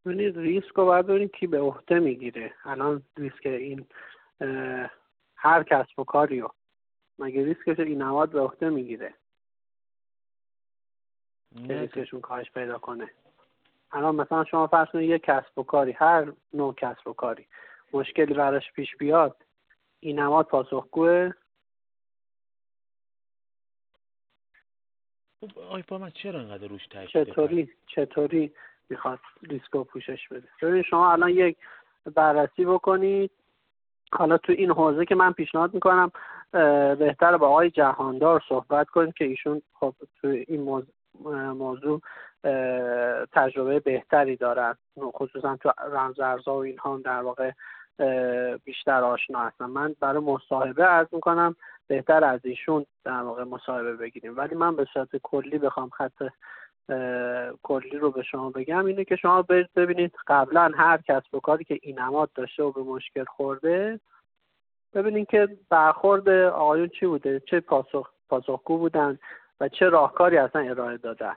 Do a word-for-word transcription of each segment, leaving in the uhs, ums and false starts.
ببینید ریسک رو باید ببینید کی به عهده میگیره. الان ریسک این هر کسب و کاری رو مگه ریسکش این نماد به عهده میگیره که ریسکشون کاهش پیدا کنه؟ الان مثلا شما فرض کنید یک کسب و کاری، هر نوع کسب و کاری مشکلی براش پیش بیاد، این نماد پاسخگوه؟ خب آقای فرمد چرا انقدر روش تاکید؟ چطوری چطوری میخواد ریسک رو پوشش بده؟ ببینید شما الان یک بررسی بکنید، حالا تو این حوزه که من پیشنهاد میکنم بهتره با آقای جهاندار صحبت کنید که ایشون خب تو این موضوع, موضوع تجربه بهتری دارن، خصوصا تو رمز ارزها و اینها در واقع بیشتر آشنا هستن. من برای مصاحبه عرض میکنم بهتر از ایشون در واقع مصاحبه بگیریم، ولی من به صورت کلی بخوام خط کلی رو به شما بگم اینه که شما برید ببینید قبلا هر کسب و کاری که این نماد داشته و به مشکل خورده، ببینید که برخورد آقایون چی بوده، چه پاسخ پاسخگو بودن و چه راهکاری اصلا ارائه دادن.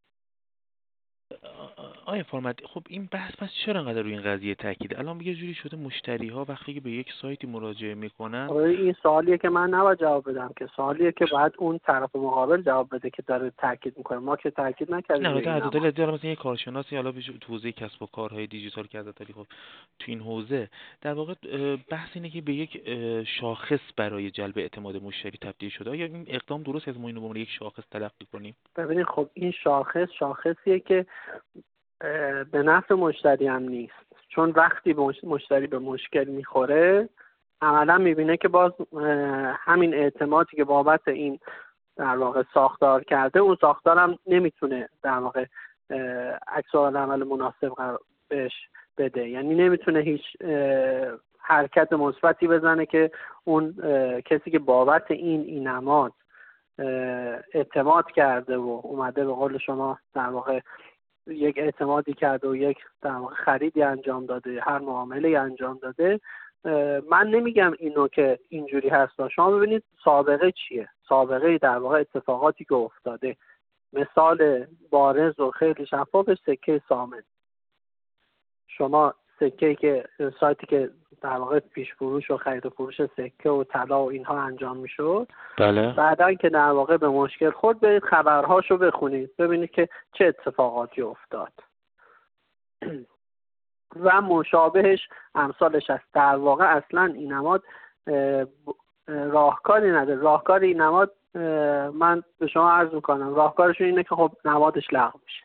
آقای فرمد خب این بحث پس چرا انقدر روی این قضیه تاکیده؟ الان یه جوری شده مشتری ها وقتی که به یک سایتی مراجعه میکنن، این سوالیه که من نباید جواب بدم، که سوالیه که باید اون طرف مقابل جواب بده که داره تاکید میکنه. ما که تاکید نکردیم. نه در عدد داره مثلا یه کارشناسی حالا تو حوزه کسب و کارهای دیجیتال که ازت خب تو این حوزه در واقع بحث اینه که به یک شاخص برای جلب اعتماد مشتری تبدیل شده. آیا این اقدام درست از ما اینو به عنوان یک شاخص تلقی کنیم؟ ببینید خب این شاخص شاخصیه که به نفع مشتری هم نیست، چون وقتی مشتری به مشکل میخوره عملا میبینه که باز همین اعتمادی که بابت این در واقع ساختار کرده، اون ساختار هم نمیتونه در واقع عکس‌العمل مناسب بهش بده، یعنی نمیتونه هیچ حرکت مثبتی بزنه که اون کسی که بابت این این نماد اعتماد کرده و اومده به قول شما در واقع یک اعتمادی کرده و یک در واقع خریدی انجام داده، هر معامله‌ای انجام داده. من نمیگم اینو که اینجوری هست، شما ببینید سابقه چیه، سابقه در واقع اتفاقاتی که افتاده. مثال بارز و خیلی شفاف سکه سامن. شما سکه‌ای که سایتی که در واقع پیش فروش و خرید و فروش سکه و طلا و اینها انجام میشد، بله. بعدن که در واقع به مشکل خورد، برید خبرهاشو بخونید ببینید که چه اتفاقاتی افتاد و مشابهش امثالش هست. در واقع اصلا این نماد راهکاری نداره. راهکار این نماد من به شما عرض میکنم راهکارشون اینه که خب نمادش لغو میشه.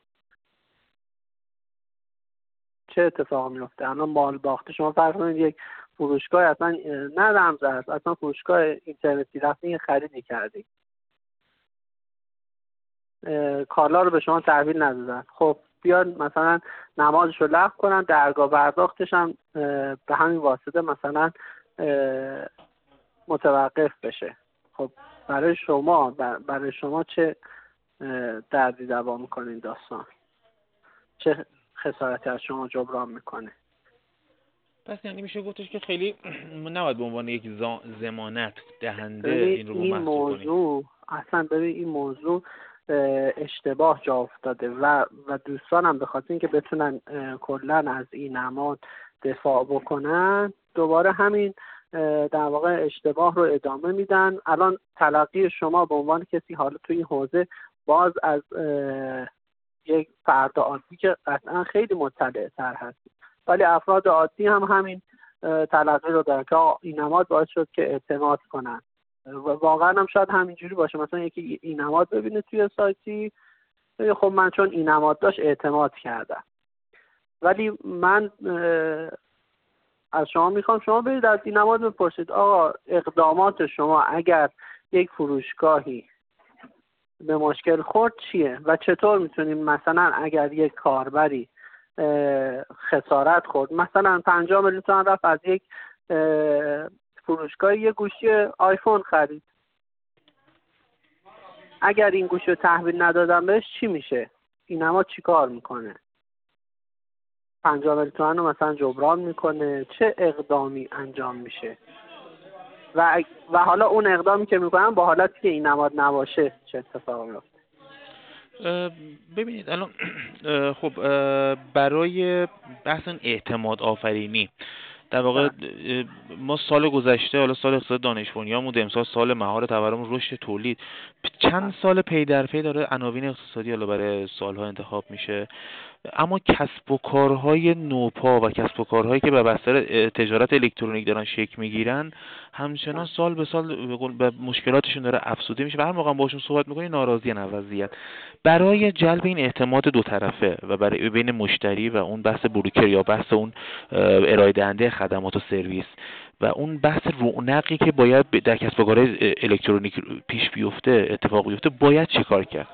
چه اتفاق میفته؟ الان مال باخته شما فرض کنید یک فروشگاه اصلا نه رمز ارز، اصلا فروشگاه اینترنتی رفتین خریدی کردی، کالا رو به شما تحویل ندادن، خب بیان مثلا نمادش رو لغو کنن، درگاه پرداختش هم به همین واسطه مثلا متوقف بشه. خب برای شما برای شما چه دردی دوا میکنه این داستان؟ چه خسارتی از شما جبران میکنه؟ پس یعنی میشه گفتش که خیلی نباید به عنوان یک ضمانت دهنده این رو این موضوع اصلا ببین این موضوع اشتباه جا افتاده و و دوستانم به خاطر اینکه بتونن کلا از این نماد دفاع بکنن دوباره همین در واقع اشتباه رو ادامه میدن. الان تلقی شما به عنوان کسی حالا تو این حوزه باز از یک فرد عادی که قطعا خیلی مطلع تر هست، ولی افراد عادی هم همین تلقی رو دارن که این نماد باعث شد که اعتماد کنن و واقعا هم شاید همینجوری باشه. مثلا یکی این نماد ببینه توی سایتی، خب من چون این نماد داشت اعتماد کردم. ولی من از شما میخوام شما برید از این نماد بپرسید آقا اقدامات شما اگر یک فروشگاهی به مشکل خورد چیه و چطور میتونیم مثلا اگر یک کاربری خسارت خورد، مثلا پنجاه میلیون تومان رفت از یک فروشگاه یه گوشی آیفون خرید، اگر این گوشی رو تحویل ندادم بهش چی میشه؟ این نماد چی کار میکنه؟ پنجاه میلیون تومان رو مثلا جبران میکنه؟ چه اقدامی انجام میشه؟ و و حالا اون اقدامی که میکنن با حالتی که این نماد نباشه چه اتفاقی میفته؟ ببینید الان خب برای بحث اعتماد آفرینی در واقع ما سال گذشته، حالا سال اقتصاد دانش بنیان بود، امسال سال مهار تورم، رشد تولید، چند سال پی در پی داره عناوین اقتصادی حالا برای سالها انتخاب میشه، اما کسب و کارهای نوپا و کسب و کارهایی که به بستر تجارت الکترونیک دارن شکل میگیرن همچنان سال به سال به مشکلاتشون داره افزوده میشه و هر موقع باشون صحبت میکنی ناراضی ان از وضعیت. برای جلب این اعتماد دو طرفه و برای بین مشتری و اون بحث بروکر یا بحث اون ارائه دهنده خدمات و سرویس و اون بحث رونقی که باید در کسب و کارهای الکترونیک پیش بیفته اتفاق بیفته، باید چیکار کرد؟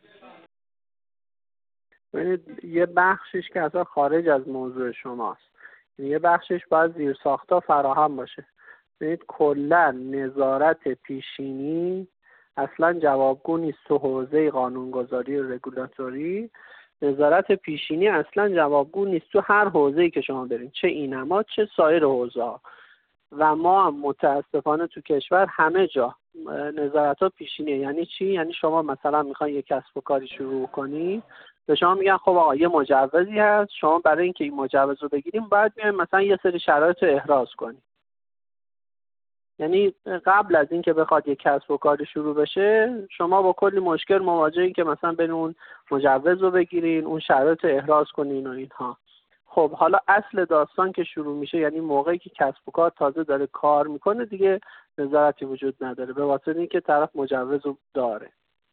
ببینید یه بخشش که اصلا خارج از موضوع شماست، یه بخشش باید زیرساخت‌ها فراهم باشه. ببینید کلا نظارت پیشینی اصلا جوابگو نیست. تو حوزه قانونگذاری و رگولاتوری نظارت پیشینی اصلا جوابگو نیست تو هر حوزه‌ای که شما برید، چه اینما چه سایر حوزه‌ها. و ما متاسفانه تو کشور همه جا نظارت‌ها پیشینیه. یعنی چی؟ یعنی شما مثلا میخواین یک کسب و کاری شروع کنی، به شما میگن خب آقا یه مجوزی هست، شما برای اینکه این مجوز رو بگیریم باید بیایم مثلا یه سری شرایط رو احراز کنیم. یعنی قبل از اینکه بخواد یک کسب و کاری شروع بشه شما با کلی مشکل مواجهین که مثلا برین اون مجوز رو بگیرین، اون شرایط رو احراز کنین و اینها. خب حالا اصل داستان که شروع میشه، یعنی موقعی که کسب و کار تازه داره کار میکنه، دیگه نظارتی وجود نداره به واسطه اینکه طرف مجوز رو داره.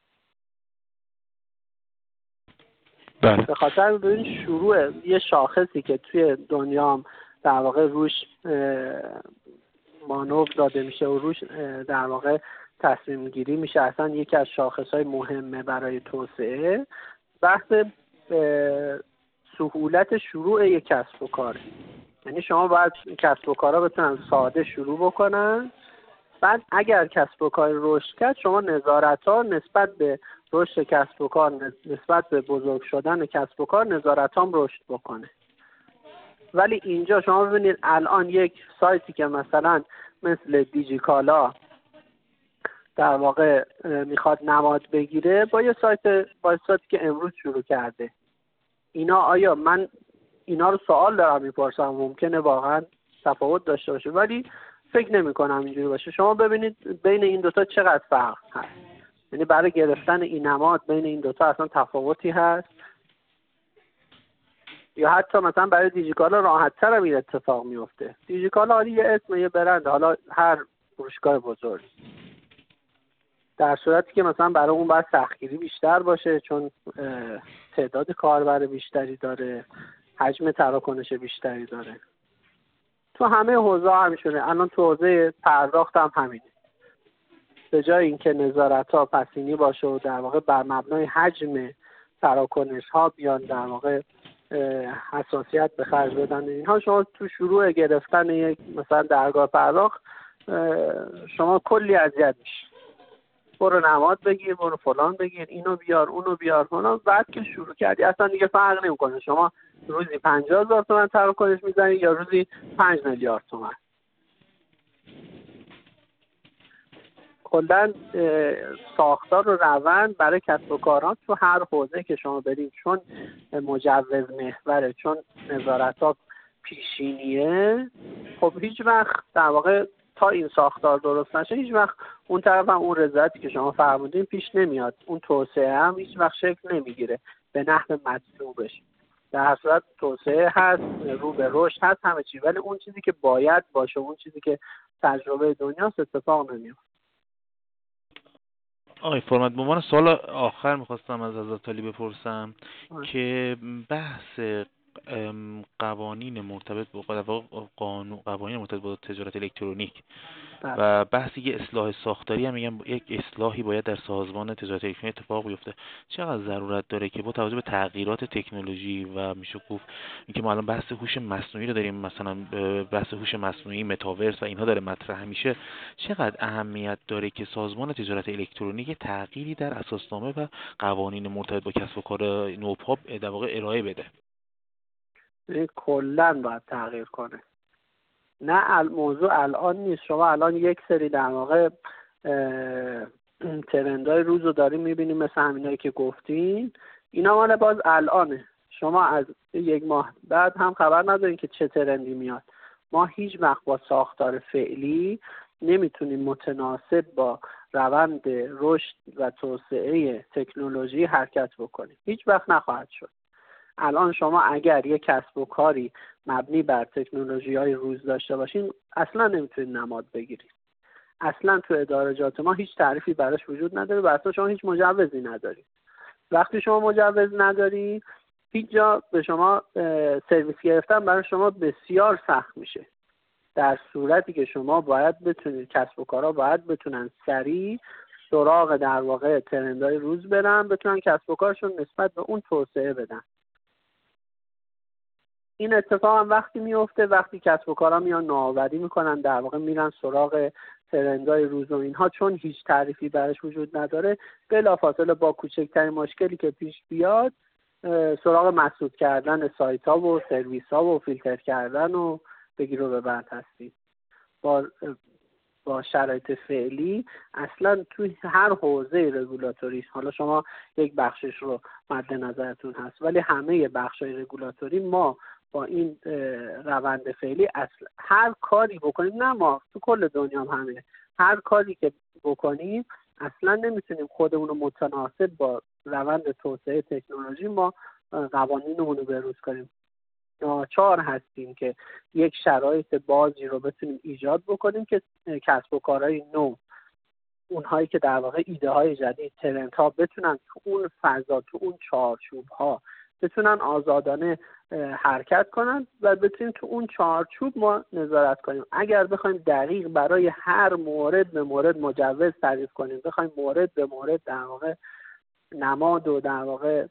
بله. به خاطر ببین شروع یه شاخصی که توی دنیا در واقع روش مانور داده میشه و روش در واقع تصمیم گیری میشه، اصلا یکی از شاخصهای مهمه برای توسعه، بحث سهولت شروع یک کسب و کاره. یعنی شما باید کسب و کارها بتونن ساده شروع بکنن، بعد اگر کسب و کار رشد کرد شما نظارت‌ها نسبت به رشد کسب و کار، نسبت به بزرگ شدن کسب و کار نظارت هم رشد بکنه. ولی اینجا شما ببینید الان یک سایتی که مثلا مثل دیجیکالا در واقع میخواد نماد بگیره با یه سایت با سایتی که امروز شروع کرده، اینا آیا من اینا رو سوال دارم میپرسم ممکنه واقعا تفاوت داشته باشه، ولی فکر نمی کنم اینجوری باشه. شما ببینید بین این دوتا چقدر فرق هست، یعنی برای گرفتن این نماد بین این دوتا اصلا تفاوتی هست؟ یا حتی مثلا برای دیجیکالا راحت‌تر هم این اتفاق میفته. دیجیکالا حالا یه اسم یه برند، حالا هر فروشگاه بزرگ، در صورتی که مثلا برای اون باید سختگیری بیشتر باشه چون تعداد کاربر بیشتری داره، حجم تراکنش بیشتری داره. تو همه حوزه همینشونه. الان تو حوزه پرداخت هم همینه. به جای اینکه نظارت‌ها پسینی باشه و در واقع بر مبنای حجم تراکنش‌ها بیان در واقع حساسیت به خرج بدن اینها، شما تو شروع گرفتن یک مثلا درگاه پرداخت شما کلی اذیت میشی. برو نماد بگیر، برو فلان بگیر، اینو بیار اونو بیار فلان. بعد که شروع کردی اصلا دیگه فرق نمیکنه شما روزی پنجاه هزار تومان تراکنش میزنی یا روزی پنج میلیارد تومان. کلاً ساختار و روند برای کسب و کاران تو هر حوزه که شما برید، چون مجوز محوره، چون نظارت‌ها پیشینیه، خب هیچ وقت در واقع تا این ساختار درست نشه هیچ وقت اون طرف هم اون رضایتی که شما فرمودین پیش نمیاد، اون توسعه هم هیچ وقت شکل نمیگیره به نحو مطلوبش. در هر صورت توسعه هست، رو به رشد هست، همه چی، ولی اون چیزی که باید باشه، اون چیزی که تجربه دنیاست اتفاق نمیفته. آقای فرمت، به عنوان سوال آخر میخواستم از حضرت علی بپرسم آه. که بحث قوانین مرتبط با قانون قوانین مرتبط با تجارت الکترونیک بله. و بحثی که اصلاح ساختاری هم میگم یک اصلاحی باید در سازمان تجارت الکترونیک اتفاق بیفته، چقدر ضرورت داره که با توجه به تغییرات تکنولوژی و میشه گفت اینکه ما الان بحث هوش مصنوعی رو داریم، مثلا بحث هوش مصنوعی، متاورس و اینها داره مطرح میشه، چقدر اهمیت داره که سازمان تجارت الکترونیک تغییری در اساسنامه و قوانین مرتبط با کسب و کار نوپا در واقع ارائه بده؟ این کلاً باید تغییر کنه. نه موضوع الان نیست. شما الان یک سری در واقع ترندهای روز رو داریم میبینیم مثل همینایی که گفتین، اینا مال باز الانه. شما از یک ماه بعد هم خبر ندارین که چه ترندی میاد. ما هیچ وقت با ساختار فعلی نمیتونیم متناسب با روند رشد و توسعه تکنولوژی حرکت بکنیم. هیچ وقت نخواهد شد. الان شما اگر یک کسب و کاری مبنی بر تکنولوژی‌های روز داشته باشین اصلا نمیتونید نماد بگیرید. اصلا تو ادارجات ما هیچ تعریفی براش وجود نداره و اصلا شما هیچ مجوزی ندارید. وقتی شما مجوز نداری هیچ جا به شما سرویس گرفتن برای شما بسیار سخت میشه. در صورتی که شما باید بتونید، کسب و کارها باید بتونن سریع سراغ در واقع ترندهای روز برن، بتونن کسب و کارشون نسبت به اون توسعه بدن. این اتفاق هم وقتی میفته وقتی کسب و کارها میان نوآوری میکنن، در واقع میرن سراغ ترندهای روز و اینها، چون هیچ تعریفی براش وجود نداره، بلافاصله با کوچکترین مشکلی که پیش بیاد سراغ مسدود کردن سایت ها و سرویس ها و فیلتر کردن و بگیر و ببند هستید. با با شرایط فعلی اصلا توی هر حوزه رگولاتوری، حالا شما یک بخشش رو مد نظرتون هست ولی همه بخش‌های رگولاتوری ما با این روند فعلی اصلا هر کاری بکنیم، نه ما تو کل دنیا هم همه، هر کاری که بکنیم اصلا نمیتونیم خودمون رو متناسب با روند توسعه تکنولوژی ما قوانینمون رو بروز کنیم. ناچار هستیم که یک شرایط بازی رو بتونیم ایجاد بکنیم که کسب و کارهای نو، اونهایی که در واقع ایده های جدید، ترند ها، بتونن تو اون فضا، تو اون چارچوب ها بتونن آزادانه حرکت کنن و بتونیم تو اون چارچوب ما نظارت کنیم. اگر بخوایم دقیق برای هر مورد به مورد مجوز تعریف کنیم، بخوایم مورد به مورد در واقع نماد و در واقع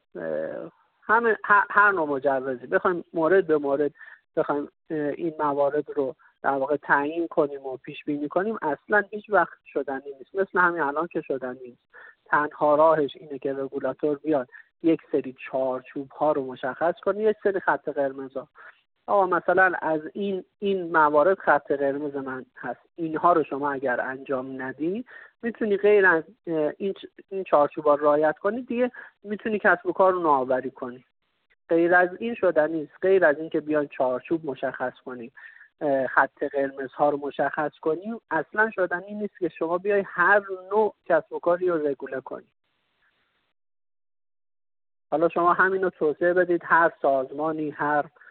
همه هر نوع مجوزی بخوایم مورد به مورد بخوایم این موارد رو در واقع تعیین کنیم و پیش بینی کنیم، اصلا هیچ وقت شدنی نیست. مثل همین الان که شدنی نیست. تنها راهش اینه که رگولاتور بیاد یک سری چارچوب ها رو مشخص کنه، یک سری خط قرمز ها. آقا مثلا از این این موارد خط قرمز من هست، اینها رو شما اگر انجام ندی میتونی غیر از این این چارچوبا رعایت کنی، دیگه میتونی کسب و کار رو نوآوری کنی. غیر از این شدنی نیست. غیر از این که بیان چارچوب مشخص کنی، خط قرمز ها رو مشخص کنی، اصلا شدنی نیست که شما بیای هر نوع کسب و کاری رو رگوله کنی. حالا شما همین رو توسعه بدید، هر سازمانی، هر